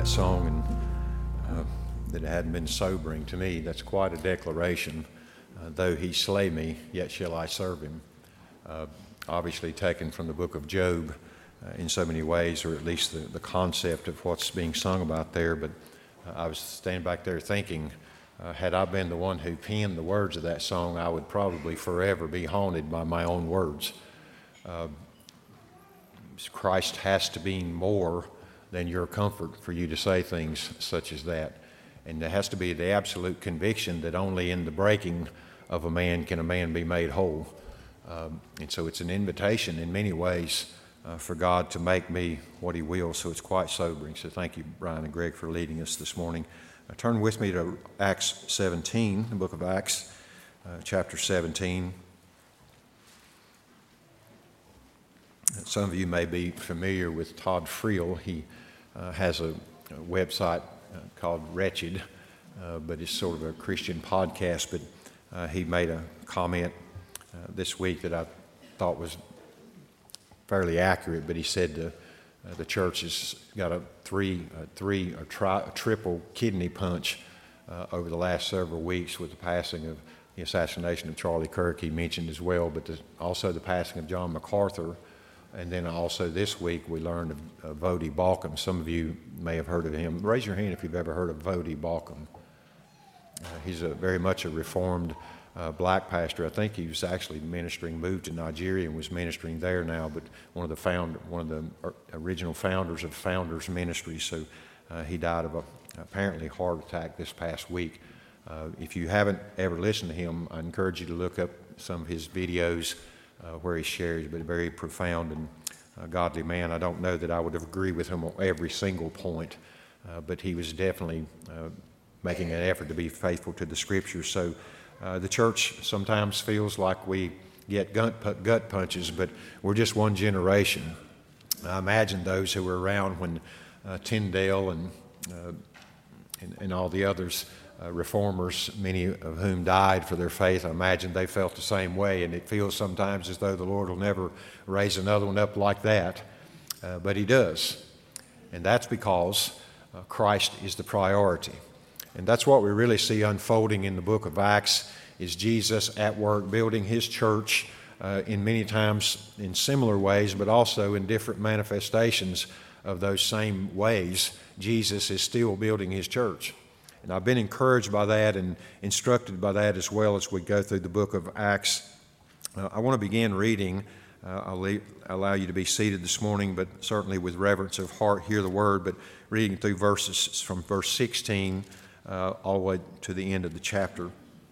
that song and that it hadn't been sobering to me. That's quite a declaration. Though he slay me, yet shall I serve him. Obviously taken from the book of Job in so many ways, or at least the concept of what's being sung about there. But I was standing back there thinking, had I been the one who penned the words of that song, I would probably forever be haunted by my own words. Christ has to be more than your comfort for you to say things such as that. And there has to be the absolute conviction that only in the breaking of a man can a man be made whole. And so it's an invitation in many ways for God to make me what he will. So it's quite sobering. So thank you, Brian and Greg, for leading us this morning. Turn with me to Acts 17, the book of Acts, chapter 17. Some of you may be familiar with Todd Friel. He has a website called Wretched, but it's sort of a Christian podcast. But he made a comment this week that I thought was fairly accurate. But he said the church has got a triple kidney punch over the last several weeks with the passing of the assassination of Charlie Kirk. He mentioned as well, but also the passing of John MacArthur. And then also this week we learned of Voddie Baucham. Some of you may have heard of him. Raise your hand if you've ever heard of Voddie Baucham. He's very much a reformed black pastor. I think he was actually moved to Nigeria and was ministering there now, but one of the original founders of Founders Ministries. So he died of apparently heart attack this past week. If you haven't ever listened to him, I encourage you to look up some of his videos where he shares, but a very profound and godly man. I don't know that I would have agreed with him on every single point, but he was definitely making an effort to be faithful to the Scriptures. So the church sometimes feels like we get gut punches, but we're just one generation. I imagine those who were around when Tyndale and all the others, reformers, many of whom died for their faith, I imagine they felt the same way, and it feels sometimes as though the Lord will never raise another one up like that, but he does. And that's because Christ is the priority. And that's what we really see unfolding in the book of Acts, is Jesus at work building his church in many times in similar ways, but also in different manifestations of those same ways. Jesus is still building his church. And I've been encouraged by that and instructed by that as well as we go through the book of Acts. I want to begin reading. I'll allow you to be seated this morning, but certainly with reverence of heart, hear the word, but reading through verses from verse 16 all the way to the end of the chapter.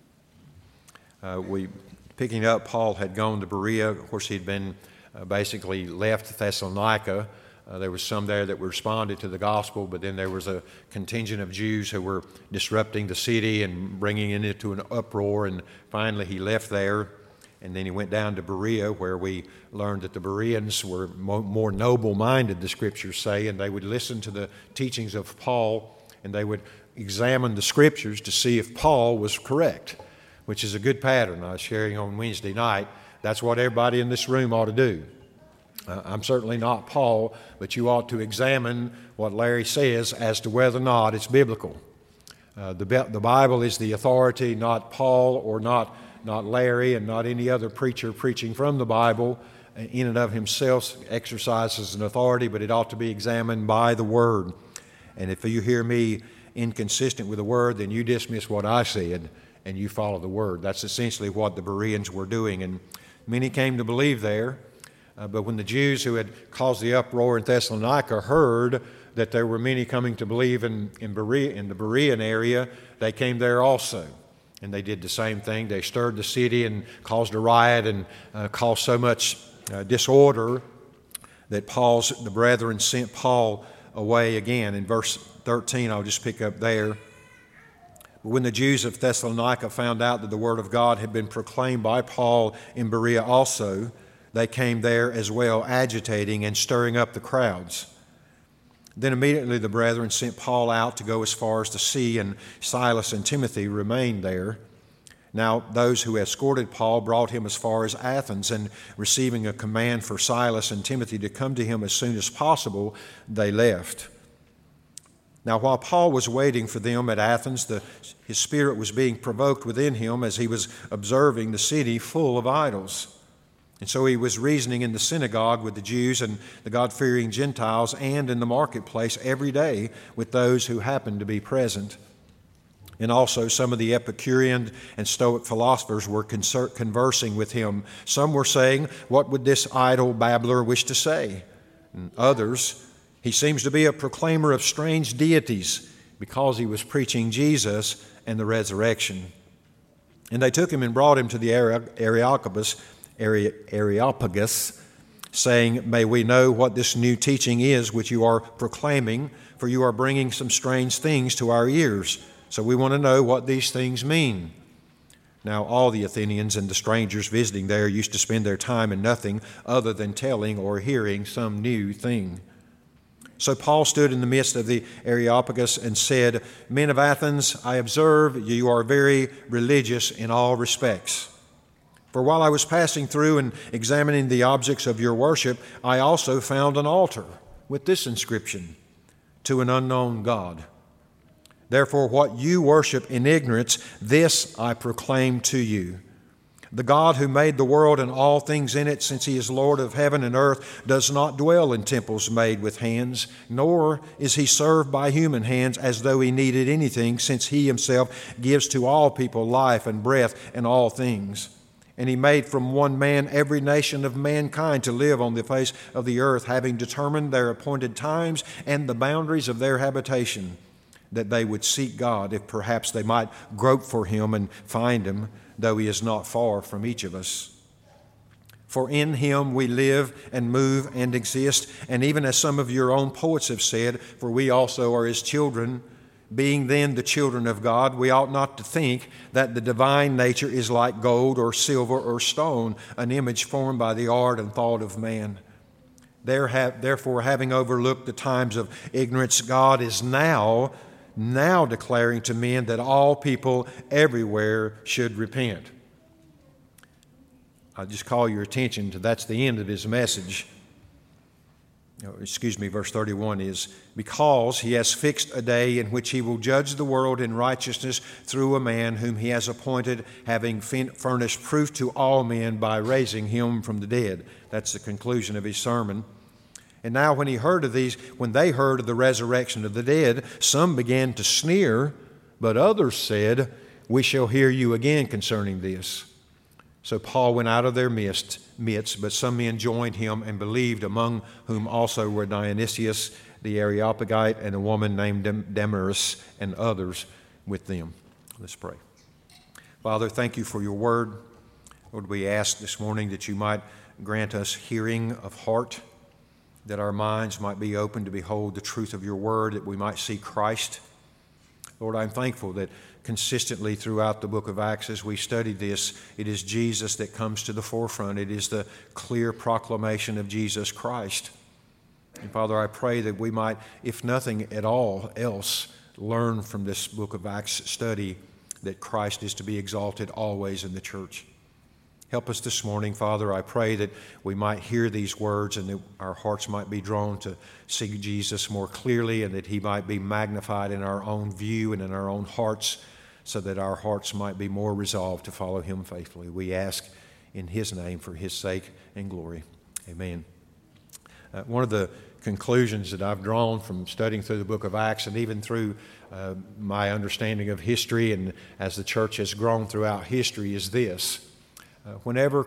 Picking up, Paul had gone to Berea. Of course, he'd been basically left Thessalonica. There was some there that responded to the gospel, but then there was a contingent of Jews who were disrupting the city and bringing it into an uproar, and finally he left there, and then he went down to Berea, where we learned that the Bereans were more noble-minded, the Scriptures say, and they would listen to the teachings of Paul, and they would examine the Scriptures to see if Paul was correct, which is a good pattern. I was sharing on Wednesday night. That's what everybody in this room ought to do. I'm certainly not Paul, but you ought to examine what Larry says as to whether or not it's biblical. The Bible is the authority, not Paul or not Larry and not any other preacher preaching from the Bible in and of himself exercises an authority, but it ought to be examined by the Word. And if you hear me inconsistent with the Word, then you dismiss what I said and you follow the Word. That's essentially what the Bereans were doing, and many came to believe there. But when the Jews who had caused the uproar in Thessalonica heard that there were many coming to believe in the Berean area, they came there also. And they did the same thing. They stirred the city and caused a riot and caused so much disorder that the brethren sent Paul away again. In verse 13, I'll just pick up there. But when the Jews of Thessalonica found out that the word of God had been proclaimed by Paul in Berea also, they came there as well, agitating and stirring up the crowds. Then immediately the brethren sent Paul out to go as far as the sea, and Silas and Timothy remained there. Now those who escorted Paul brought him as far as Athens, and receiving a command for Silas and Timothy to come to him as soon as possible, they left. Now, while Paul was waiting for them at Athens, his spirit was being provoked within him as he was observing the city full of idols. And so he was reasoning in the synagogue with the Jews and the God-fearing Gentiles, and in the marketplace every day with those who happened to be present. And also some of the Epicurean and Stoic philosophers were conversing with him. Some were saying, "What would this idle babbler wish to say?" And others, "He seems to be a proclaimer of strange deities," because he was preaching Jesus and the resurrection. And they took him and brought him to the Areopagus, saying, "May we know what this new teaching is which you are proclaiming, for you are bringing some strange things to our ears. So we want to know what these things mean." Now all the Athenians and the strangers visiting there used to spend their time in nothing other than telling or hearing some new thing. So Paul stood in the midst of the Areopagus and said, "Men of Athens, I observe you are very religious in all respects. For while I was passing through and examining the objects of your worship, I also found an altar with this inscription, 'To an unknown God.' Therefore, what you worship in ignorance, this I proclaim to you. The God who made the world and all things in it, since he is Lord of heaven and earth, does not dwell in temples made with hands, nor is he served by human hands as though he needed anything, since he himself gives to all people life and breath and all things. And he made from one man every nation of mankind to live on the face of the earth, having determined their appointed times and the boundaries of their habitation, that they would seek God, if perhaps they might grope for him and find him, though he is not far from each of us. For in him we live and move and exist, and even as some of your own poets have said, for we also are his children. Being then the children of God, we ought not to think that the divine nature is like gold or silver or stone, an image formed by the art and thought of man. Therefore, having overlooked the times of ignorance, God is now declaring to men that all people everywhere should repent." I'll just call your attention to that's the end of his message. Verse 31 is, "Because he has fixed a day in which he will judge the world in righteousness through a man whom he has appointed, having furnished proof to all men by raising him from the dead." That's the conclusion of his sermon. And now when they heard of the resurrection of the dead, some began to sneer, but others said, "We shall hear you again concerning this." So Paul went out of their midst, but some men joined him and believed, among whom also were Dionysius the Areopagite and a woman named Damaris, and others with them. Let's pray. Father, thank you for your word. Lord, we ask this morning that you might grant us hearing of heart, that our minds might be open to behold the truth of your word, that we might see Christ. Lord, I'm thankful that consistently throughout the book of Acts as we study this, it is Jesus that comes to the forefront. It is the clear proclamation of Jesus Christ. And Father, I pray that we might, if nothing at all else, learn from this book of Acts study that Christ is to be exalted always in the church. Help us this morning, Father. I pray that we might hear these words and that our hearts might be drawn to see Jesus more clearly, and that he might be magnified in our own view and in our own hearts, so that our hearts might be more resolved to follow him faithfully. We ask in his name, for his sake and glory. Amen. One of the conclusions that I've drawn from studying through the book of Acts, and even through my understanding of history and as the church has grown throughout history, is this. Whenever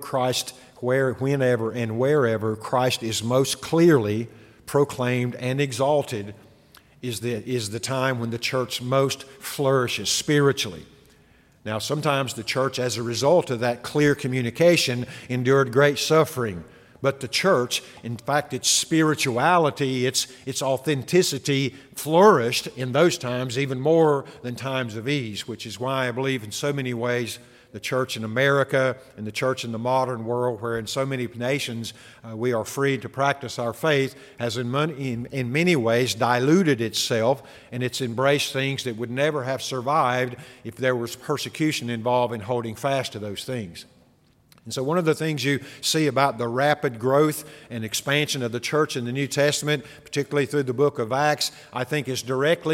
and wherever Christ is most clearly proclaimed and exalted is the time when the church most flourishes spiritually. Now, sometimes the church, as a result of that clear communication, endured great suffering. But the church, in fact, its spirituality, its authenticity flourished in those times even more than times of ease, which is why I believe in so many ways the church in America and the church in the modern world, where in so many nations we are free to practice our faith, has in many ways diluted itself, and it's embraced things that would never have survived if there was persecution involved in holding fast to those things. And so one of the things you see about the rapid growth and expansion of the church in the New Testament, particularly through the book of Acts, I think is directly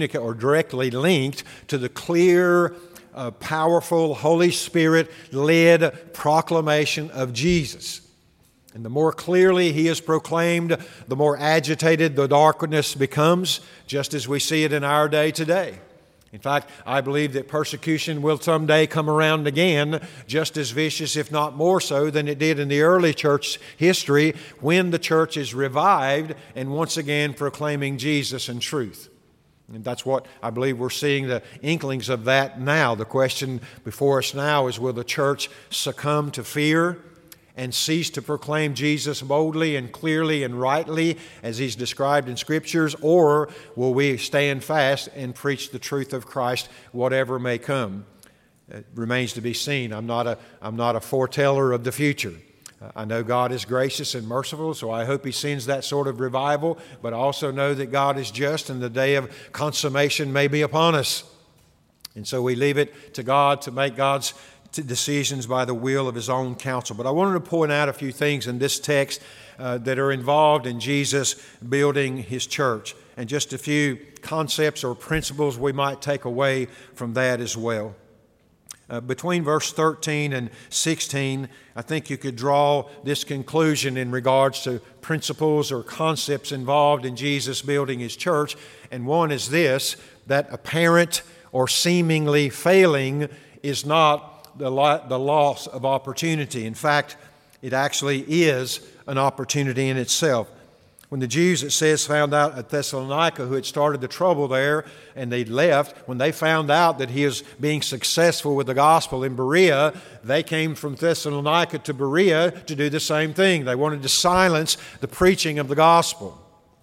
linked to the clear, powerful, Holy Spirit-led proclamation of Jesus. And the more clearly He is proclaimed, the more agitated the darkness becomes, just as we see it in our day today. In fact, I believe that persecution will someday come around again, just as vicious, if not more so, than it did in the early church history when the church is revived and once again proclaiming Jesus and truth. And that's what I believe we're seeing the inklings of that now. The question before us now is, will the church succumb to fear and cease to proclaim Jesus boldly and clearly and rightly as He's described in Scriptures, or will we stand fast and preach the truth of Christ, whatever may come? It remains to be seen. I'm not a foreteller of the future. I know God is gracious and merciful, so I hope He sends that sort of revival, but I also know that God is just and the day of consummation may be upon us. And so we leave it to God to make God's decisions by the will of His own counsel. But I wanted to point out a few things in this text that are involved in Jesus building His church, and just a few concepts or principles we might take away from that as well. Between verse 13 and 16, I think you could draw this conclusion in regards to principles or concepts involved in Jesus building His church, and one is this, that apparent or seemingly failing is not the loss of opportunity. In fact, it actually is an opportunity in itself. When the Jews, it says, found out at Thessalonica who had started the trouble there and they left, when they found out that he was being successful with the gospel in Berea, they came from Thessalonica to Berea to do the same thing. They wanted to silence the preaching of the gospel.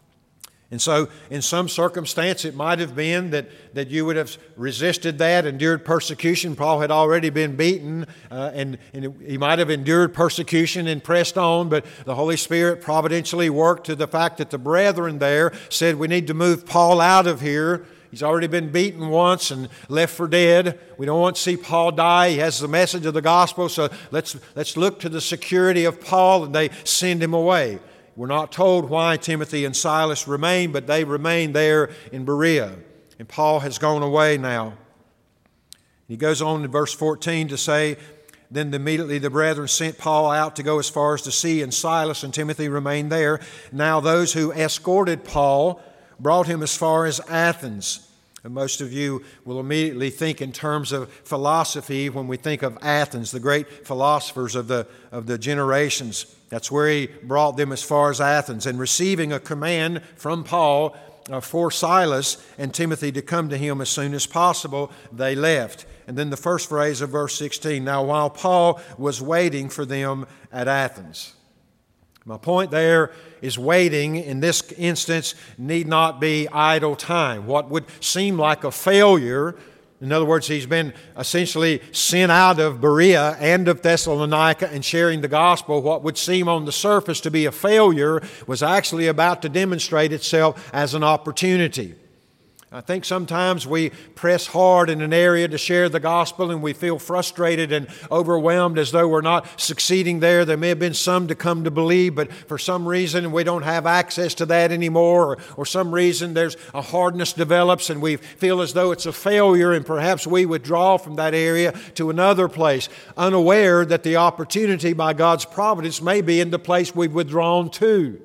And so in some circumstance it might have been that you would have resisted that, endured persecution. Paul had already been beaten and he might have endured persecution and pressed on, but the Holy Spirit providentially worked to the fact that the brethren there said, we need to move Paul out of here. He's already been beaten once and left for dead. We don't want to see Paul die. He has the message of the gospel, so let's look to the security of Paul, and they send him away. We're not told why Timothy and Silas remained, but they remained there in Berea. And Paul has gone away now. He goes on in verse 14 to say, then immediately the brethren sent Paul out to go as far as the sea, and Silas and Timothy remained there. Now those who escorted Paul brought him as far as Athens. And most of you will immediately think in terms of philosophy when we think of Athens, the great philosophers of the generations. That's where he brought them as far as Athens. And receiving a command from Paul for Silas and Timothy to come to him as soon as possible, they left. And then the first phrase of verse 16, now while Paul was waiting for them at Athens. My point there is waiting in this instance need not be idle time. What would seem like a failure, in other words, he's been essentially sent out of Berea and of Thessalonica and sharing the gospel. What would seem on the surface to be a failure was actually about to demonstrate itself as an opportunity. I think sometimes we press hard in an area to share the gospel and we feel frustrated and overwhelmed as though we're not succeeding there. There may have been some to come to believe, but for some reason we don't have access to that anymore, or some reason there's a hardness develops and we feel as though it's a failure, and perhaps we withdraw from that area to another place, unaware that the opportunity by God's providence may be in the place we've withdrawn to.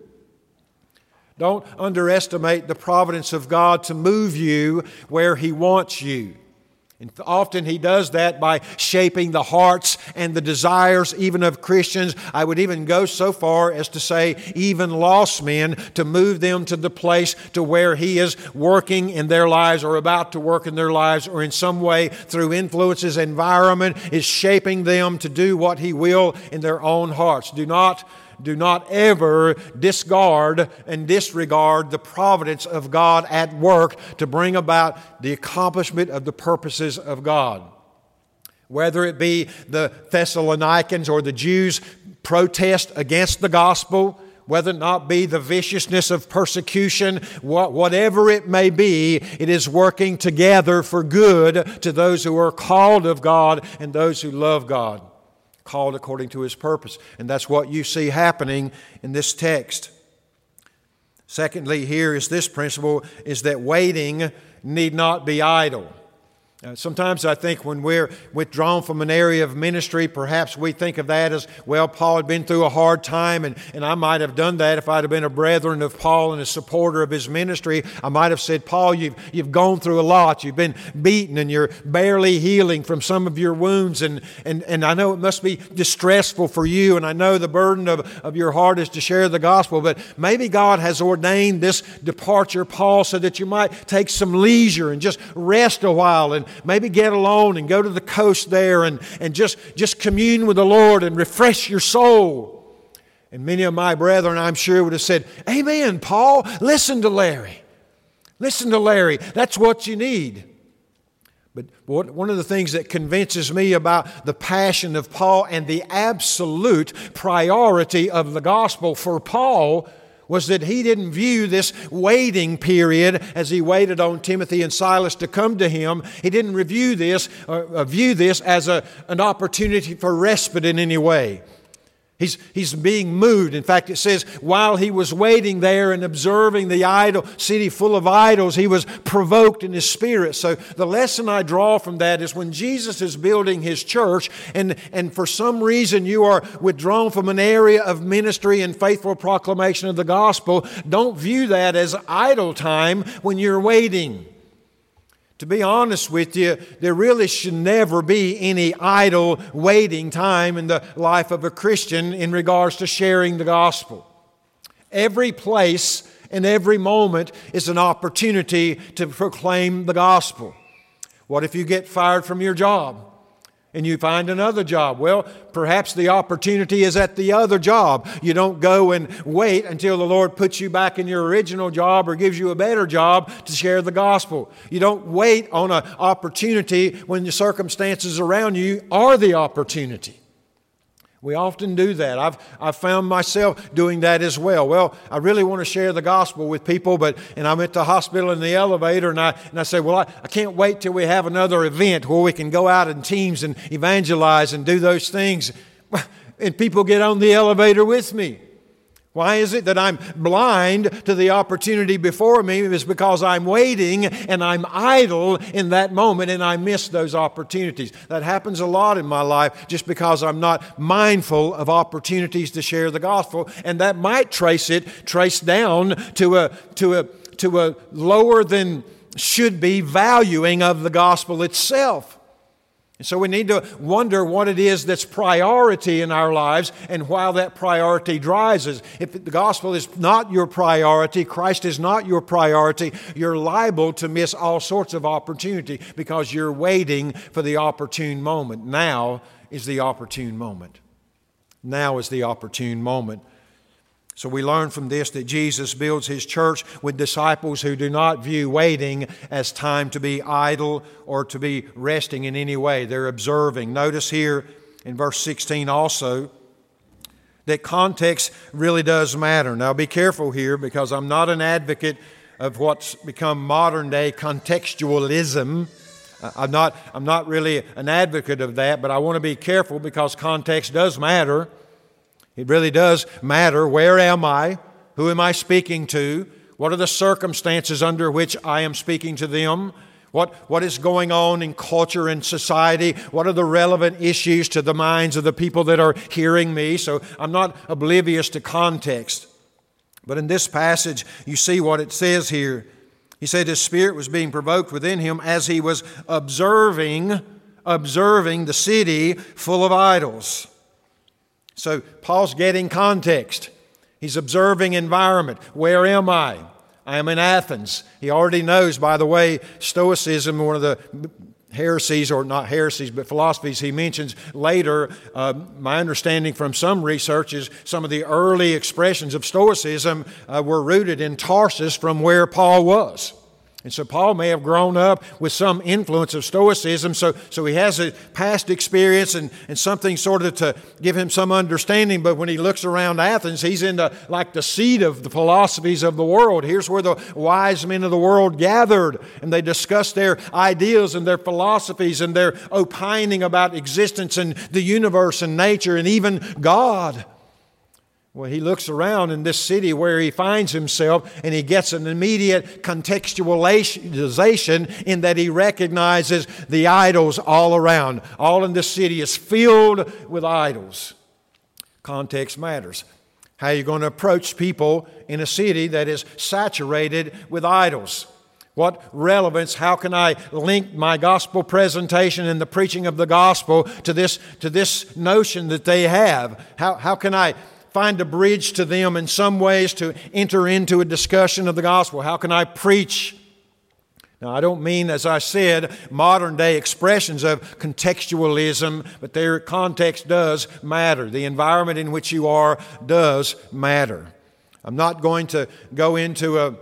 Don't underestimate the providence of God to move you where He wants you. And often He does that by shaping the hearts and the desires even of Christians. I would even go so far as to say even lost men, to move them to the place to where He is working in their lives or about to work in their lives, or in some way through influences, environment is shaping them to do what He will in their own hearts. Do not ever discard and disregard the providence of God at work to bring about the accomplishment of the purposes of God. Whether it be the Thessalonians or the Jews' protest against the gospel, whether it not be the viciousness of persecution, whatever it may be, it is working together for good to those who are called of God and those who love God. called according to His purpose. And that's what you see happening in this text. Secondly, here is this principle, is that waiting need not be idle. Sometimes I think when we're withdrawn from an area of ministry, perhaps we think of that as, well, Paul had been through a hard time, and I might have done that if I'd have been a brethren of Paul and a supporter of his ministry. I might have said, Paul, you've gone through a lot. You've been beaten, and you're barely healing from some of your wounds, and I know it must be distressful for you, and I know the burden of your heart is to share the gospel, but maybe God has ordained this departure, Paul, so that you might take some leisure and just rest a while, and maybe get alone and go to the coast there and just commune with the Lord and refresh your soul. And many of my brethren, I'm sure, would have said, Amen, Paul. Listen to Larry. Listen to Larry. That's what you need. But one of the things that convinces me about the passion of Paul and the absolute priority of the gospel for Paul was that he didn't view this waiting period as he waited on Timothy and Silas to come to him. He didn't view this as an opportunity for respite in any way. He's being moved. In fact, it says, while he was waiting there and observing the city full of idols, he was provoked in his spirit. So the lesson I draw from that is when Jesus is building His church, and for some reason you are withdrawn from an area of ministry and faithful proclamation of the gospel, don't view that as idle time when you're waiting. To be honest with you, there really should never be any idle waiting time in the life of a Christian in regards to sharing the gospel. Every place and every moment is an opportunity to proclaim the gospel. What if you get fired from your job and you find another job? Well, perhaps the opportunity is at the other job. You don't go and wait until the Lord puts you back in your original job or gives you a better job to share the gospel. You don't wait on an opportunity when the circumstances around you are the opportunity. We often do that. I've found myself doing that as well. Well, I really want to share the gospel with people, and I'm at the hospital in the elevator, and I say, well, I can't wait till we have another event where we can go out in teams and evangelize and do those things. And people get on the elevator with me. Why is it that I'm blind to the opportunity before me? It's because I'm waiting and I'm idle in that moment and I miss those opportunities. That happens a lot in my life just because I'm not mindful of opportunities to share the gospel, and that might trace down to a lower than should be valuing of the gospel itself. And so we need to wonder what it is that's priority in our lives and why that priority drives us. If the gospel is not your priority, Christ is not your priority, you're liable to miss all sorts of opportunity because you're waiting for the opportune moment. Now is the opportune moment. Now is the opportune moment. So we learn from this that Jesus builds His church with disciples who do not view waiting as time to be idle or to be resting in any way. They're observing. Notice here in verse 16 also that context really does matter. Now be careful here, because I'm not an advocate of what's become modern day contextualism. I'm not really an advocate of that, but I want to be careful because context does matter. It really does matter. Where am I? Who am I speaking to? What are the circumstances under which I am speaking to them? What is going on in culture and society? What are the relevant issues to the minds of the people that are hearing me? So I'm not oblivious to context. But in this passage, you see what it says here. He said His spirit was being provoked within him as he was observing the city full of idols. So Paul's getting context. He's observing environment. Where am I? I am in Athens. He already knows, by the way, Stoicism, one of the heresies, or not heresies, but philosophies he mentions later. My understanding from some research is some of the early expressions of Stoicism were rooted in Tarsus, from where Paul was. And so Paul may have grown up with some influence of Stoicism, so he has a past experience and something sort of to give him some understanding. But when he looks around Athens, he's in like the seat of the philosophies of the world. Here's where the wise men of the world gathered, and they discussed their ideas and their philosophies and their opining about existence and the universe and nature and even God. Well, he looks around in this city where he finds himself, and he gets an immediate contextualization in that he recognizes the idols all around. All in this city is filled with idols. Context matters. How are you going to approach people in a city that is saturated with idols? What relevance, how can I link my gospel presentation and the preaching of the gospel to this notion that they have? How can I find a bridge to them in some ways to enter into a discussion of the gospel? How can I preach? Now, I don't mean, as I said, modern day expressions of contextualism, but their context does matter. The environment in which you are does matter. I'm not going to go into a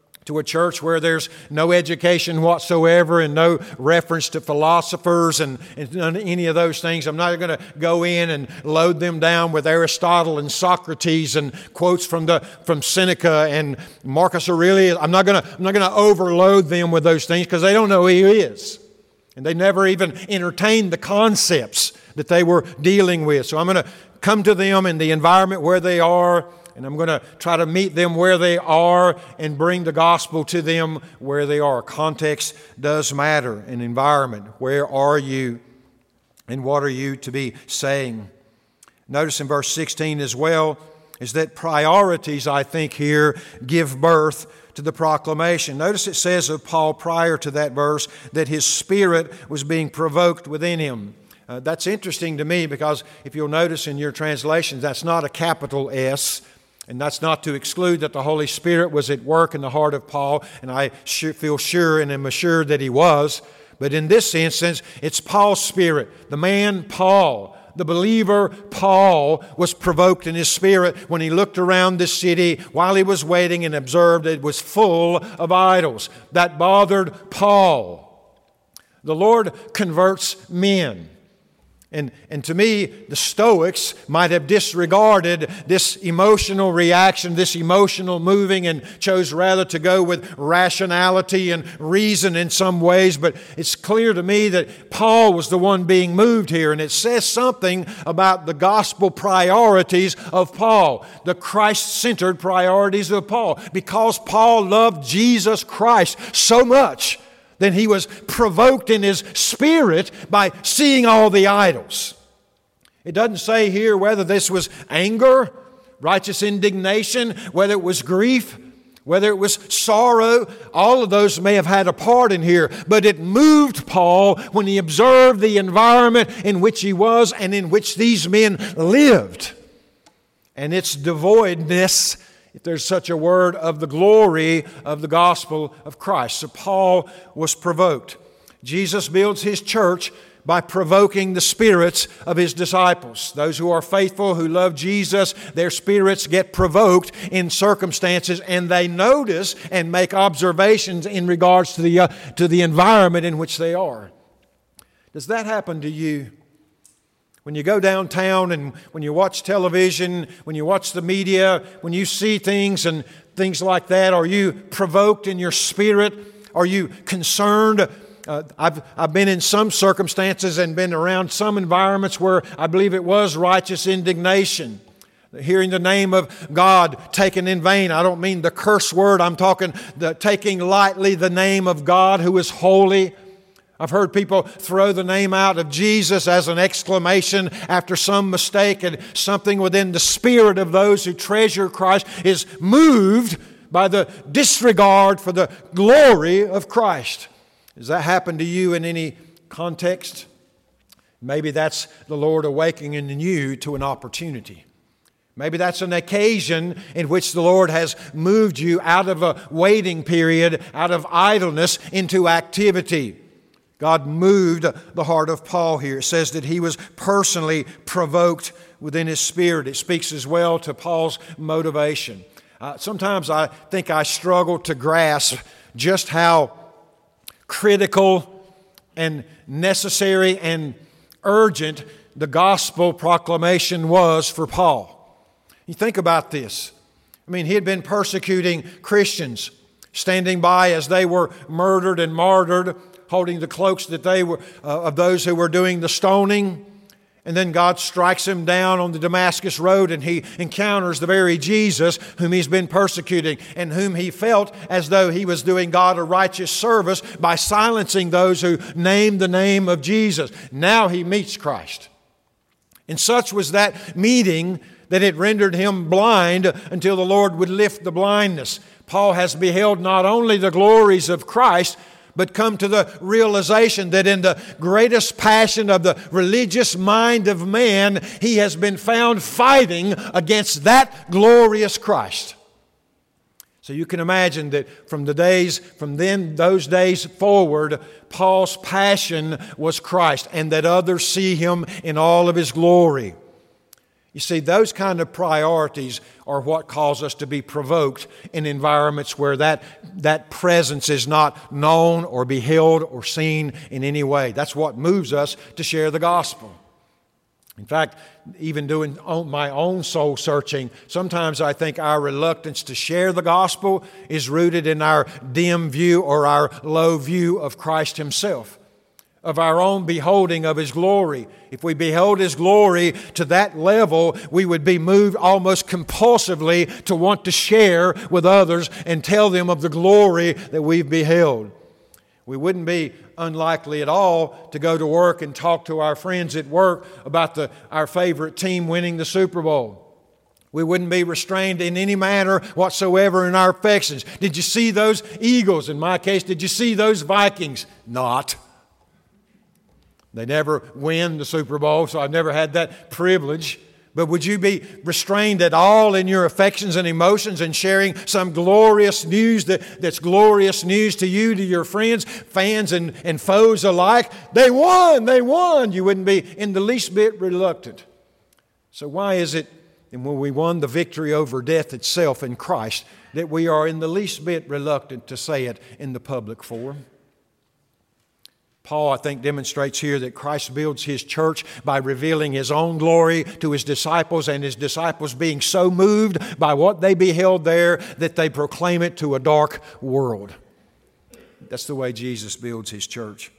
church where there's no education whatsoever and no reference to philosophers and any of those things. I'm not going to go in and load them down with Aristotle and Socrates and quotes from Seneca and Marcus Aurelius. I'm not going to overload them with those things because they don't know who he is. And they never even entertained the concepts that they were dealing with. So I'm going to come to them in the environment where they are, and I'm going to try to meet them where they are and bring the gospel to them where they are. Context does matter. An environment. Where are you and what are you to be saying? Notice in verse 16 as well is that priorities, I think, here give birth to the proclamation. Notice it says of Paul prior to that verse that his spirit was being provoked within him. That's interesting to me because if you'll notice in your translations, that's not a capital S. And that's not to exclude that the Holy Spirit was at work in the heart of Paul, and I feel sure and am assured that he was. But in this instance, it's Paul's spirit. The man Paul, the believer Paul, was provoked in his spirit when he looked around this city while he was waiting and observed it was full of idols. That bothered Paul. The Lord converts men. And to me, the Stoics might have disregarded this emotional reaction, this emotional moving, and chose rather to go with rationality and reason in some ways. But it's clear to me that Paul was the one being moved here. And it says something about the gospel priorities of Paul, the Christ-centered priorities of Paul. Because Paul loved Jesus Christ so much, then he was provoked in his spirit by seeing all the idols. It doesn't say here whether this was anger, righteous indignation, whether it was grief, whether it was sorrow. All of those may have had a part in here, but it moved Paul when he observed the environment in which he was and in which these men lived. And its devoidness, if there's such a word, of the glory of the gospel of Christ. So Paul was provoked. Jesus builds his church by provoking the spirits of his disciples. Those who are faithful, who love Jesus, their spirits get provoked in circumstances, and they notice and make observations in regards to the environment in which they are. Does that happen to you? When you go downtown and when you watch television, when you watch the media, when you see things and things like that, are you provoked in your spirit? Are you concerned? I've been in some circumstances and been around some environments where I believe it was righteous indignation. Hearing the name of God taken in vain. I don't mean the curse word. I'm talking the taking lightly the name of God who is holy. I've heard people throw the name out of Jesus as an exclamation after some mistake, and something within the spirit of those who treasure Christ is moved by the disregard for the glory of Christ. Does that happen to you in any context? Maybe that's the Lord awakening in you to an opportunity. Maybe that's an occasion in which the Lord has moved you out of a waiting period, out of idleness, into activity. God moved the heart of Paul here. It says that he was personally provoked within his spirit. It speaks as well to Paul's motivation. Sometimes I think I struggle to grasp just how critical and necessary and urgent the gospel proclamation was for Paul. You think about this. I mean, he had been persecuting Christians, standing by as they were murdered and martyred, holding the cloaks that they were of those who were doing the stoning. And then God strikes him down on the Damascus Road, and he encounters the very Jesus whom he's been persecuting and whom he felt as though he was doing God a righteous service by silencing those who named the name of Jesus. Now he meets Christ. And such was that meeting that it rendered him blind until the Lord would lift the blindness. Paul has beheld not only the glories of Christ, but come to the realization that in the greatest passion of the religious mind of man, he has been found fighting against that glorious Christ. So you can imagine that from those days forward, Paul's passion was Christ, and that others see him in all of his glory. You see, those kind of priorities are what cause us to be provoked in environments where that presence is not known or beheld or seen in any way. That's what moves us to share the gospel. In fact, even doing my own soul searching, sometimes I think our reluctance to share the gospel is rooted in our dim view or our low view of Christ Himself, of our own beholding of His glory. If we beheld His glory to that level, we would be moved almost compulsively to want to share with others and tell them of the glory that we've beheld. We wouldn't be unlikely at all to go to work and talk to our friends at work about our favorite team winning the Super Bowl. We wouldn't be restrained in any manner whatsoever in our affections. Did you see those Eagles? In my case, did you see those Vikings? Not. They never win the Super Bowl, so I've never had that privilege. But would you be restrained at all in your affections and emotions and sharing some glorious news that's glorious news to you, to your friends, fans and foes alike? They won! They won! You wouldn't be in the least bit reluctant. So why is it, and when we won the victory over death itself in Christ, that we are in the least bit reluctant to say it in the public forum? Paul, I think, demonstrates here that Christ builds His church by revealing His own glory to His disciples, and His disciples being so moved by what they beheld there that they proclaim it to a dark world. That's the way Jesus builds His church.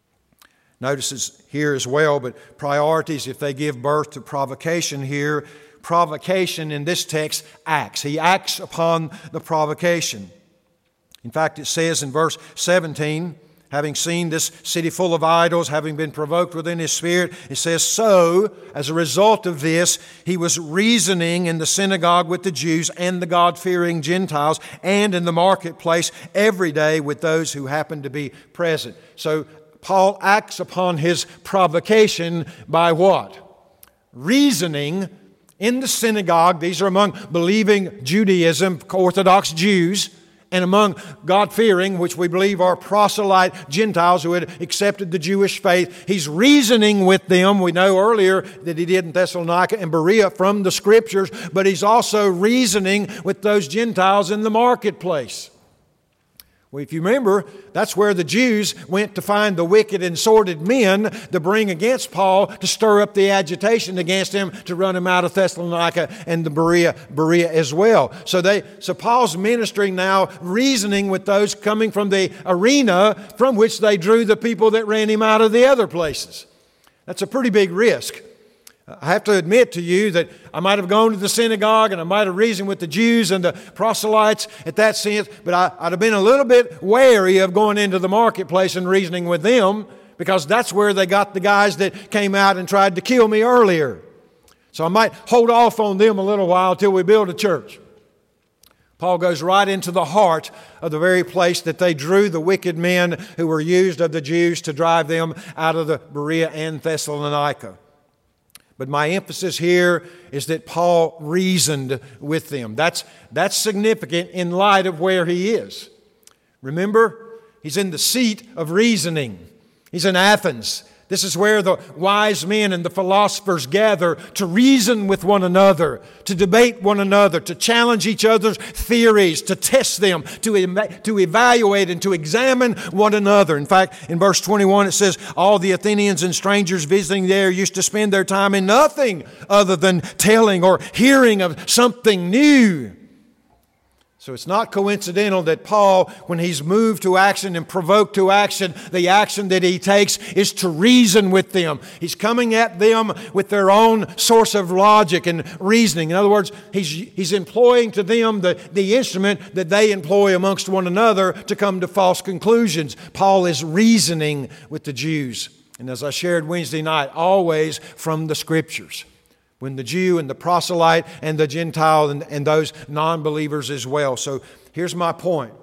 Notice here as well, but priorities, if they give birth to provocation here, provocation in this text acts. He acts upon the provocation. In fact, it says in verse 17, having seen this city full of idols, having been provoked within his spirit, it says, so, as a result of this, he was reasoning in the synagogue with the Jews and the God-fearing Gentiles, and in the marketplace every day with those who happened to be present. So, Paul acts upon his provocation by what? Reasoning in the synagogue. These are among believing Judaism, Orthodox Jews, and among God-fearing, which we believe are proselyte Gentiles who had accepted the Jewish faith. He's reasoning with them. We know earlier that he did in Thessalonica and Berea from the Scriptures, but he's also reasoning with those Gentiles in the marketplace. Well, if you remember, that's where the Jews went to find the wicked and sordid men to bring against Paul, to stir up the agitation against him, to run him out of Thessalonica and the Berea as well. So Paul's ministering now, reasoning with those coming from the arena from which they drew the people that ran him out of the other places. That's a pretty big risk. I have to admit to you that I might have gone to the synagogue and I might have reasoned with the Jews and the proselytes at that sense, but I'd have been a little bit wary of going into the marketplace and reasoning with them, because that's where they got the guys that came out and tried to kill me earlier. So I might hold off on them a little while till we build a church. Paul goes right into the heart of the very place that they drew the wicked men who were used of the Jews to drive them out of the Berea and Thessalonica. But my emphasis here is that Paul reasoned with them. That's significant in light of where he is. Remember, he's in the seat of reasoning. He's in Athens. This is where the wise men and the philosophers gather to reason with one another, to debate one another, to challenge each other's theories, to test them, to evaluate and to examine one another. In fact, in verse 21 it says, all the Athenians and strangers visiting there used to spend their time in nothing other than telling or hearing of something new. So it's not coincidental that Paul, when he's moved to action and provoked to action, the action that he takes is to reason with them. He's coming at them with their own source of logic and reasoning. In other words, he's employing to them the instrument that they employ amongst one another to come to false conclusions. Paul is reasoning with the Jews. And as I shared Wednesday night, always from the Scriptures. When the Jew and the proselyte and the Gentile and those non-believers as well. So here's my point.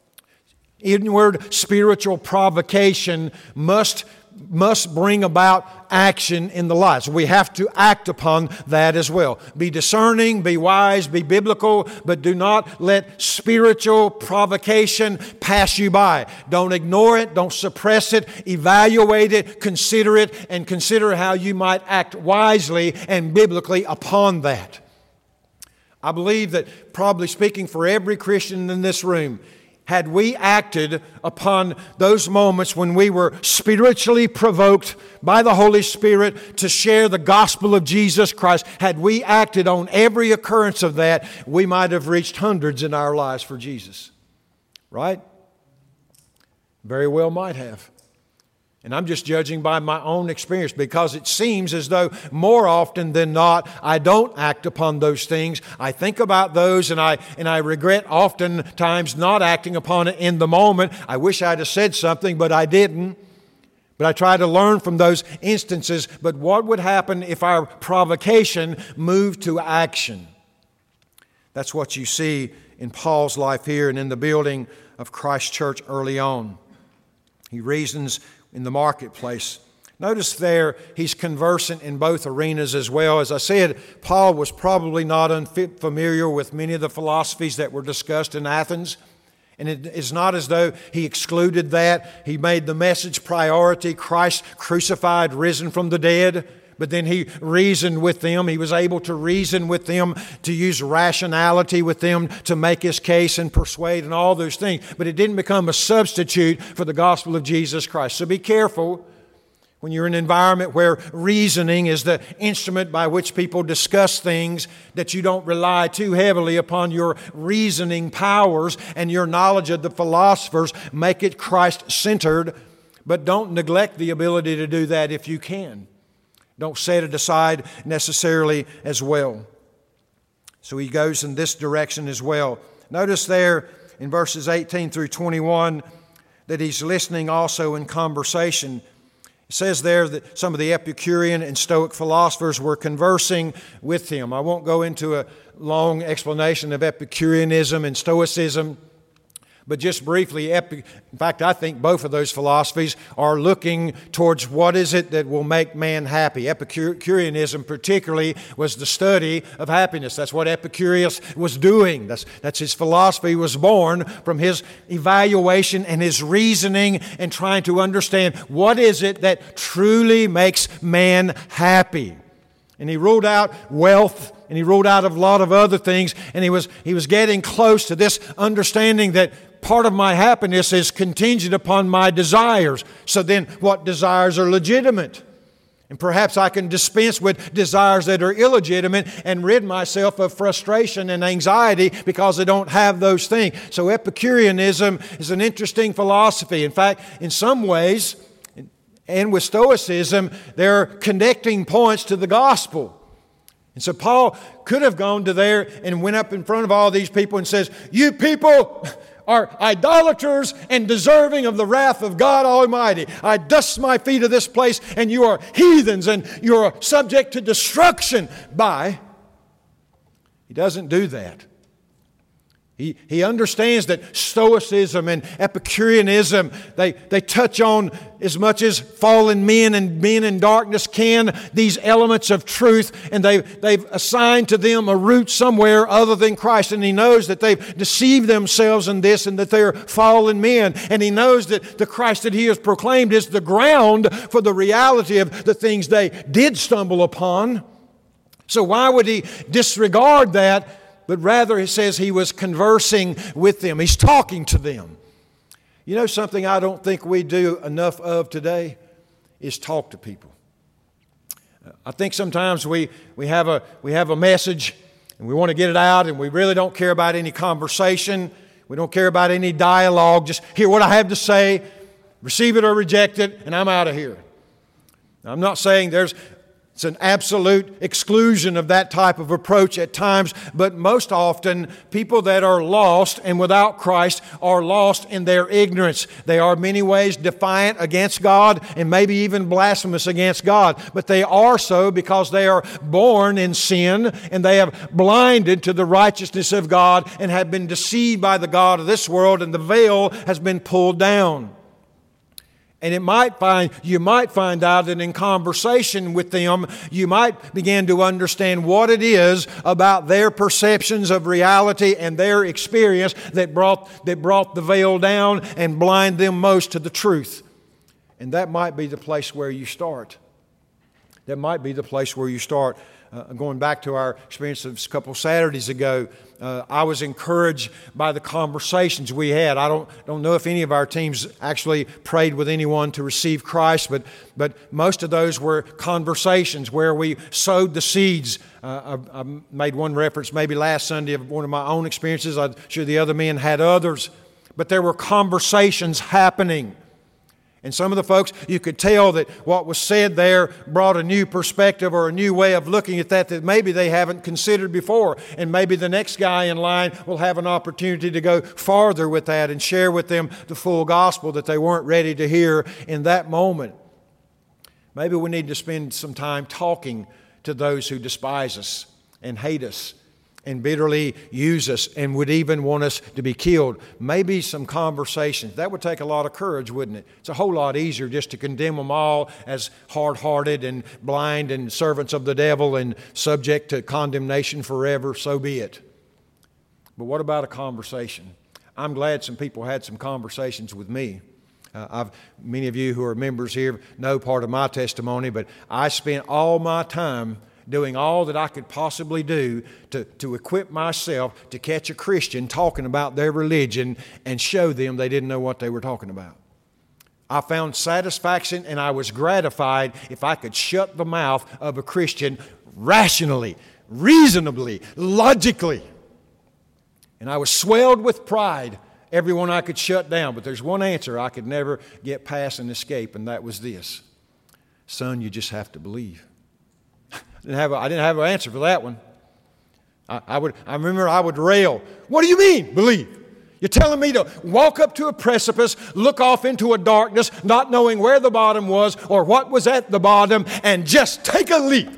Inward spiritual provocation must bring about action in the lives. We have to act upon that as well. Be discerning, be wise, be biblical, but do not let spiritual provocation pass you by. Don't ignore it, don't suppress it, evaluate it, and consider how you might act wisely and biblically upon that. I believe that, probably speaking for every Christian in this room, had we acted upon those moments when we were spiritually provoked by the Holy Spirit to share the gospel of Jesus Christ, had we acted on every occurrence of that, we might have reached hundreds in our lives for Jesus. Right? Very well might have. And I'm just judging by my own experience, because it seems as though more often than not, I don't act upon those things. I think about those and I regret oftentimes not acting upon it in the moment. I wish I'd have said something, but I didn't. But I try to learn from those instances. But what would happen if our provocation moved to action? That's what you see in Paul's life here and in the building of Christ Church early on. He reasons in the marketplace. Notice there, he's conversant in both arenas as well. As I said, Paul was probably not unfamiliar with many of the philosophies that were discussed in Athens. And it is not as though he excluded that. He made the message priority, Christ crucified, risen from the dead. But then he reasoned with them. He was able to reason with them, to use rationality with them, to make his case and persuade and all those things. But it didn't become a substitute for the gospel of Jesus Christ. So be careful when you're in an environment where reasoning is the instrument by which people discuss things, that you don't rely too heavily upon your reasoning powers and your knowledge of the philosophers. Make it Christ-centered, but don't neglect the ability to do that if you can. Don't set it aside necessarily as well. So he goes in this direction as well. Notice there in verses 18 through 21 that he's listening also in conversation. It says there that some of the Epicurean and Stoic philosophers were conversing with him. I won't go into a long explanation of Epicureanism and Stoicism, but just briefly, in fact, I think both of those philosophies are looking towards what is it that will make man happy. Epicureanism particularly was the study of happiness. That's what Epicurus was doing. That's his philosophy was born from his evaluation and his reasoning and trying to understand what is it that truly makes man happy. And he ruled out wealth, and he ruled out a lot of other things, and he was getting close to this understanding that part of my happiness is contingent upon my desires. So then what desires are legitimate? And perhaps I can dispense with desires that are illegitimate and rid myself of frustration and anxiety because I don't have those things. So Epicureanism is an interesting philosophy. In fact, in some ways, and with Stoicism, they're connecting points to the gospel. And so Paul could have gone to there and went up in front of all these people and says, "You people are idolaters and deserving of the wrath of God Almighty. I dust my feet of this place, and you are heathens, and you are subject to destruction by." He doesn't do that. He understands that Stoicism and Epicureanism, they touch on as much as fallen men and men in darkness can, these elements of truth, and they've assigned to them a root somewhere other than Christ. And he knows that they've deceived themselves in this and that they're fallen men. And he knows that the Christ that he has proclaimed is the ground for the reality of the things they did stumble upon. So why would he disregard that? But rather, he says he was conversing with them. He's talking to them. You know something I don't think we do enough of today is talk to people. I think sometimes we have a message and we want to get it out, and we really don't care about any conversation. We don't care about any dialogue. Just hear what I have to say, receive it or reject it, and I'm out of here. Now, I'm not saying it's an absolute exclusion of that type of approach at times, but most often people that are lost and without Christ are lost in their ignorance. They are in many ways defiant against God and maybe even blasphemous against God, but they are so because they are born in sin and they have blinded to the righteousness of God and have been deceived by the God of this world, and the veil has been pulled down. And you might find out that in conversation with them, you might begin to understand what it is about their perceptions of reality and their experience that brought the veil down and blind them most to the truth. And that might be the place where you start. That might be the place where you start. Going back to our experience of a couple Saturdays ago, I was encouraged by the conversations we had. I don't know if any of our teams actually prayed with anyone to receive Christ, but most of those were conversations where we sowed the seeds. I made one reference maybe last Sunday of one of my own experiences. I'm sure the other men had others. But there were conversations happening. And some of the folks, you could tell that what was said there brought a new perspective or a new way of looking at that maybe they haven't considered before. And maybe the next guy in line will have an opportunity to go farther with that and share with them the full gospel that they weren't ready to hear in that moment. Maybe we need to spend some time talking to those who despise us and hate us and bitterly use us and would even want us to be killed. Maybe some conversations. That would take a lot of courage, wouldn't it? It's a whole lot easier just to condemn them all as hard-hearted and blind and servants of the devil and subject to condemnation forever. So be it. But what about a conversation? I'm glad some people had some conversations with me. Many of you who are members here know part of my testimony, but I spent all my time doing all that I could possibly do to equip myself to catch a Christian talking about their religion and show them they didn't know what they were talking about. I found satisfaction and I was gratified if I could shut the mouth of a Christian rationally, reasonably, logically. And I was swelled with pride every one I could shut down. But there's one answer I could never get past and escape, and that was this: son, you just have to believe. I didn't have an answer for that one. I remember I would rail. What do you mean, believe? You're telling me to walk up to a precipice, look off into a darkness, not knowing where the bottom was or what was at the bottom, and just take a leap.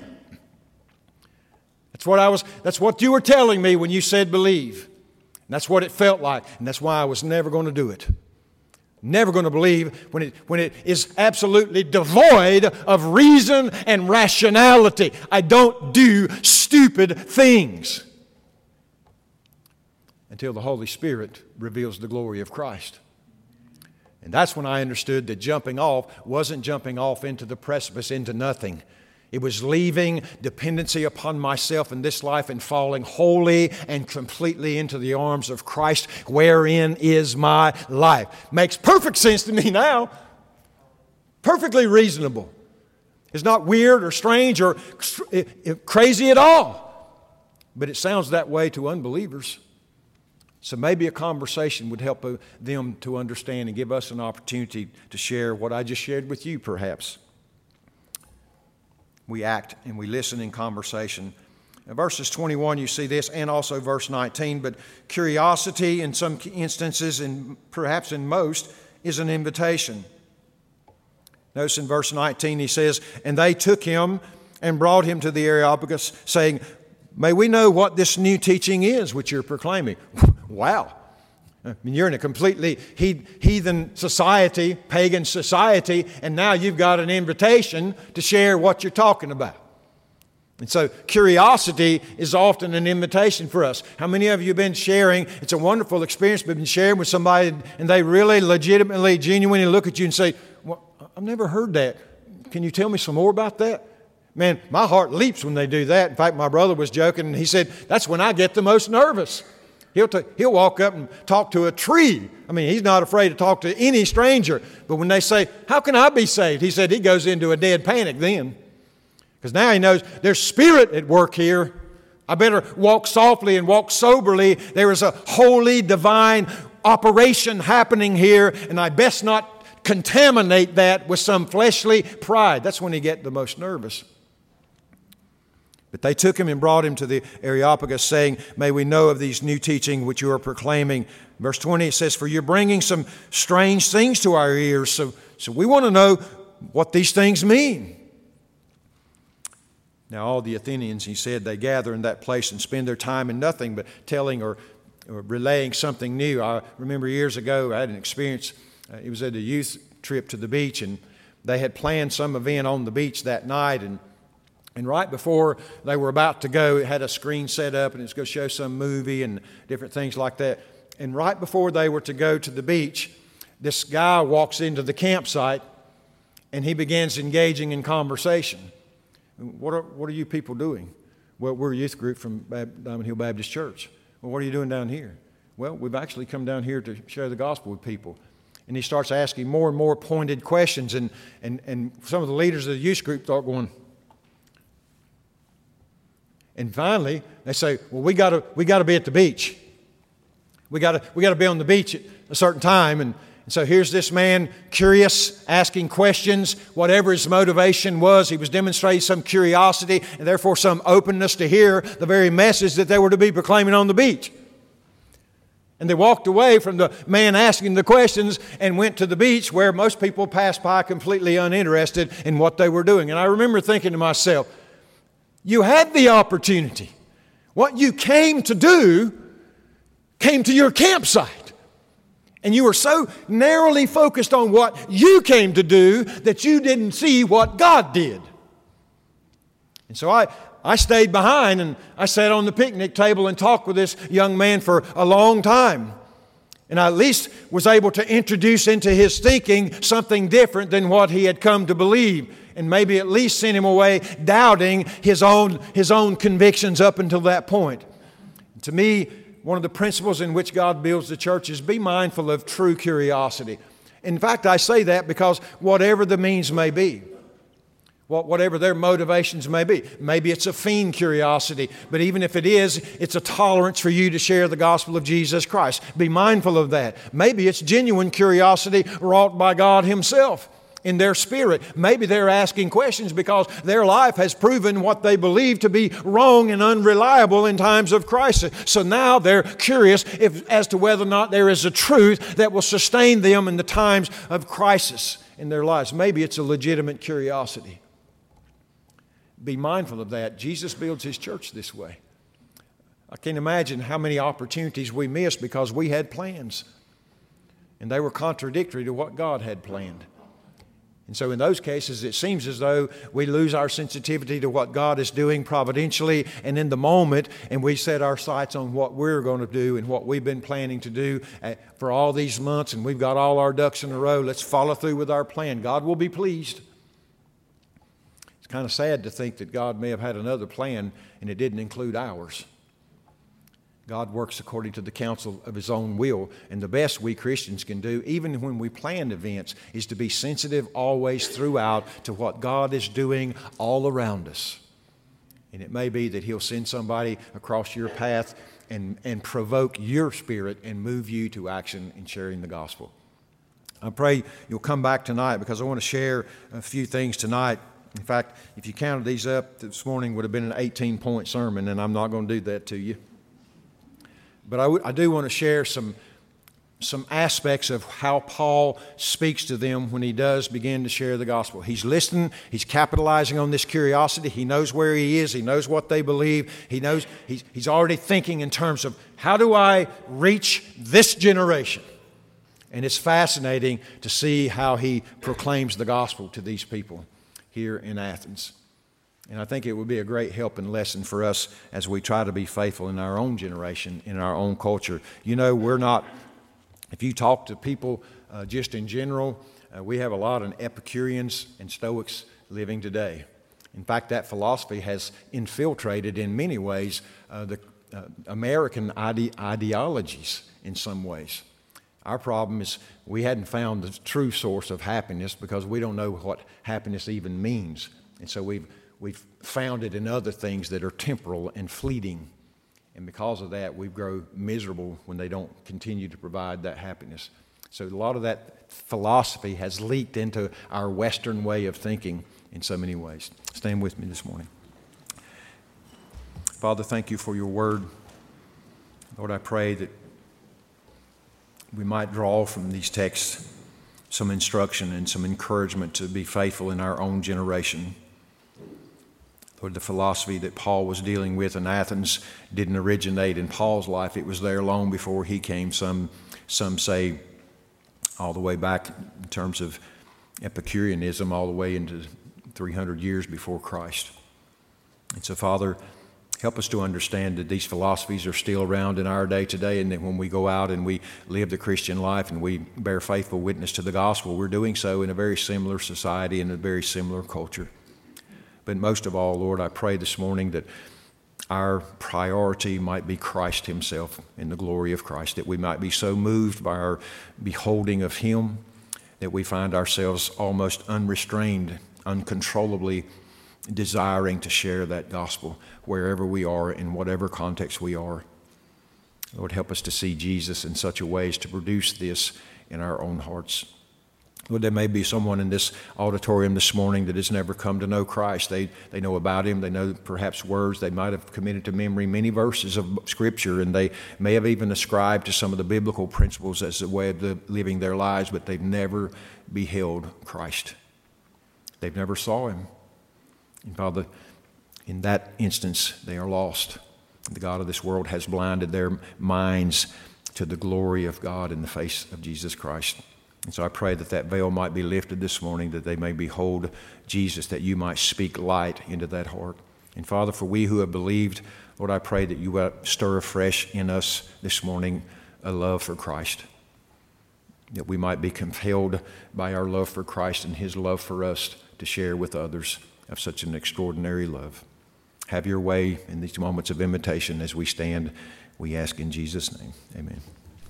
That's what you were telling me when you said believe. And that's what it felt like, and that's why I was never going to do it. Never going to believe when it is absolutely devoid of reason and rationality. I don't do stupid things until the Holy Spirit reveals the glory of Christ. And that's when I understood that jumping off wasn't jumping off into the precipice, into nothing. It was leaving dependency upon myself in this life and falling wholly and completely into the arms of Christ, wherein is my life. Makes perfect sense to me now. Perfectly reasonable. It's not weird or strange or crazy at all. But it sounds that way to unbelievers. So maybe a conversation would help them to understand and give us an opportunity to share what I just shared with you, perhaps. We act and we listen in conversation. In verses 21, you see this, and also verse 19. But curiosity in some instances, and perhaps in most, is an invitation. Notice in verse 19 he says, and they took him and brought him to the Areopagus, saying, may we know what this new teaching is which you're proclaiming. Wow. I mean, you're in a completely heathen society, pagan society, and now you've got an invitation to share what you're talking about. And so curiosity is often an invitation for us. How many of you have been sharing? It's a wonderful experience, but been sharing with somebody and they really legitimately, genuinely look at you and say, well, I've never heard that. Can you tell me some more about that? Man, my heart leaps when they do that. In fact, my brother was joking and he said, that's when I get the most nervous. He'll walk up and talk to a tree. I mean, he's not afraid to talk to any stranger. But when they say, how can I be saved? He said he goes into a dead panic then. Because now he knows there's spirit at work here. I better walk softly and walk soberly. There is a holy, divine operation happening here, and I best not contaminate that with some fleshly pride. That's when he gets the most nervous. But they took him and brought him to the Areopagus, saying, may we know of these new teaching which you are proclaiming. Verse 20, it says, for you're bringing some strange things to our ears, so we want to know what these things mean. Now all the Athenians, he said, they gather in that place and spend their time in nothing but telling or relaying something new. I remember years ago, I had an experience. It was at a youth trip to the beach, and they had planned some event on the beach that night, and right before they were about to go, it had a screen set up and it was going to show some movie and different things like that. And right before they were to go to the beach, this guy walks into the campsite and he begins engaging in conversation. What are you people doing? Well, we're a youth group from Diamond Hill Baptist Church. Well, what are you doing down here? Well, we've actually come down here to share the gospel with people. And he starts asking more and more pointed questions, and some of the leaders of the youth group start going. And finally, they say, well, we got to be at the beach. We got to be on the beach at a certain time. And so here's this man, curious, asking questions. Whatever his motivation was, he was demonstrating some curiosity and therefore some openness to hear the very message that they were to be proclaiming on the beach. And they walked away from the man asking the questions and went to the beach where most people passed by completely uninterested in what they were doing. And I remember thinking to myself, you had the opportunity. What you came to do came to your campsite. And you were so narrowly focused on what you came to do that you didn't see what God did. And so I stayed behind and I sat on the picnic table and talked with this young man for a long time. And I at least was able to introduce into his thinking something different than what he had come to believe. And maybe at least send him away doubting his own convictions up until that point. To me, one of the principles in which God builds the church is be mindful of true curiosity. In fact, I say that because whatever the means may be, whatever their motivations may be, maybe it's a fiend curiosity, but even if it is, it's a tolerance for you to share the gospel of Jesus Christ. Be mindful of that. Maybe it's genuine curiosity wrought by God Himself in their spirit. Maybe they're asking questions because their life has proven what they believe to be wrong and unreliable in times of crisis. So now they're curious as to whether or not there is a truth that will sustain them in the times of crisis in their lives. Maybe it's a legitimate curiosity. Be mindful of that. Jesus builds His church this way. I can't imagine how many opportunities we missed because we had plans and they were contradictory to what God had planned. And so in those cases, it seems as though we lose our sensitivity to what God is doing providentially and in the moment, and we set our sights on what we're going to do and what we've been planning to do for all these months, and we've got all our ducks in a row. Let's follow through with our plan. God will be pleased. It's kind of sad to think that God may have had another plan and it didn't include ours. God works according to the counsel of His own will. And the best we Christians can do, even when we plan events, is to be sensitive always throughout to what God is doing all around us. And it may be that He'll send somebody across your path and provoke your spirit and move you to action in sharing the gospel. I pray you'll come back tonight because I want to share a few things tonight. In fact, if you counted these up, this morning would have been an 18-point sermon, and I'm not going to do that to you. But I do want to share some some aspects of how Paul speaks to them when he does begin to share the gospel. He's listening. He's capitalizing on this curiosity. He knows where he is. He knows what they believe. He knows he's already thinking in terms of, how do I reach this generation? And it's fascinating to see how he proclaims the gospel to these people here in Athens. And I think it would be a great help and lesson for us as we try to be faithful in our own generation, in our own culture. You know, we're not... If you talk to people just in general, we have a lot of Epicureans and Stoics living today. In fact, that philosophy has infiltrated in many ways the American ideologies in some ways. Our problem is we hadn't found the true source of happiness because we don't know what happiness even means. And so we've found it in other things that are temporal and fleeting. And because of that, we grow miserable when they don't continue to provide that happiness. So a lot of that philosophy has leaked into our Western way of thinking in so many ways. Stand with me this morning. Father, thank you for your word. Lord, I pray that we might draw from these texts some instruction and some encouragement to be faithful in our own generation. Lord, the philosophy that Paul was dealing with in Athens didn't originate in Paul's life. It was there long before he came. Some say all the way back in terms of Epicureanism, all the way into 300 years before Christ. And so, Father, help us to understand that these philosophies are still around in our day today, and that when we go out and we live the Christian life and we bear faithful witness to the gospel, we're doing so in a very similar society and a very similar culture. But most of all, Lord, I pray this morning that our priority might be Christ himself and the glory of Christ, that we might be so moved by our beholding of him that we find ourselves almost unrestrained, uncontrollably desiring to share that gospel wherever we are, in whatever context we are. Lord, help us to see Jesus in such a way as to produce this in our own hearts. Lord, there may be someone in this auditorium this morning that has never come to know Christ. They know about him. They know perhaps words. They might have committed to memory many verses of Scripture, and they may have even ascribed to some of the biblical principles as a way of living their lives, but they've never beheld Christ. They've never saw him. And Father, in that instance, they are lost. The God of this world has blinded their minds to the glory of God in the face of Jesus Christ. And so I pray that that veil might be lifted this morning, that they may behold Jesus, that you might speak light into that heart. And Father, for we who have believed, Lord, I pray that you will stir afresh in us this morning a love for Christ, that we might be compelled by our love for Christ and his love for us to share with others of such an extraordinary love. Have your way in these moments of invitation as we stand. We ask in Jesus' name. Amen.